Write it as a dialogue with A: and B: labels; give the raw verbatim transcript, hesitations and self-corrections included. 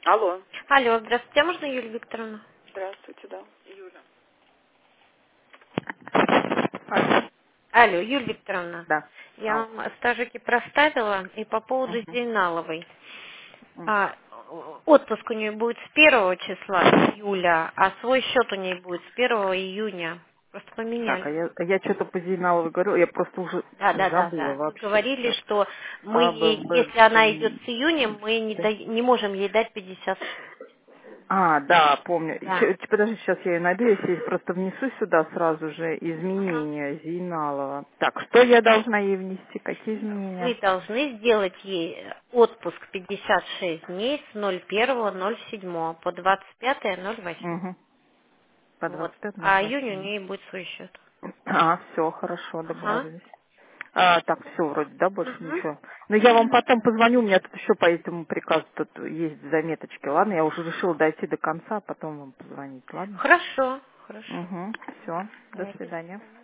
A: Алло.
B: Алло, здравствуйте, а можно Юлия Викторовна?
A: Здравствуйте, да. Юля.
C: Алло.
B: Алло, Юлия Викторовна,
C: Да.
B: я
C: Ау.
B: вам стажики проставила, и по поводу
C: Мгм.
B: Зейналовой.
C: М.
B: А, отпуск у нее будет с первого числа июля, а свой счет у нее будет с первого июня. Просто
C: Так, а
B: поменяли.
C: я, а я что-то по Зейналовой говорю, я просто уже
B: Да, да, да,
C: забыла
B: да. Вы
C: вообще
B: говорили,
C: все.
B: что мы
C: А, Б,
B: ей,
C: Б,
B: если она идет
C: Ц,
B: с июня, мы не,
C: Ц.
B: дай- не можем ей дать пятьдесят шесть.
C: А, да, помню.
B: Да.
C: Еще, подожди, сейчас я ее найду, я здесь просто внесу сюда сразу же
B: Ага.
C: изменения Зейналова. Так, что я должна ей внести? Какие
B: Вы
C: изменения?
B: должны сделать ей отпуск пятьдесят шесть дней с ноль первого ноль седьмого по двадцать пятое ноль восьмое.
C: Угу. По
B: Вот.
C: двадцать пять ноль
B: А июнь у
C: восемь.
B: нее будет свой счет.
C: А, все, хорошо,
B: Ага.
C: договорились. А, так, все, вроде, да, больше
B: Мгм.
C: ничего. Но я вам потом позвоню, у меня тут еще по этому приказу тут есть заметочки, ладно? Я уже решила дойти до конца, а потом вам позвонить, ладно?
B: Хорошо, хорошо.
C: Угу, все, до
B: Давайте.
C: свидания.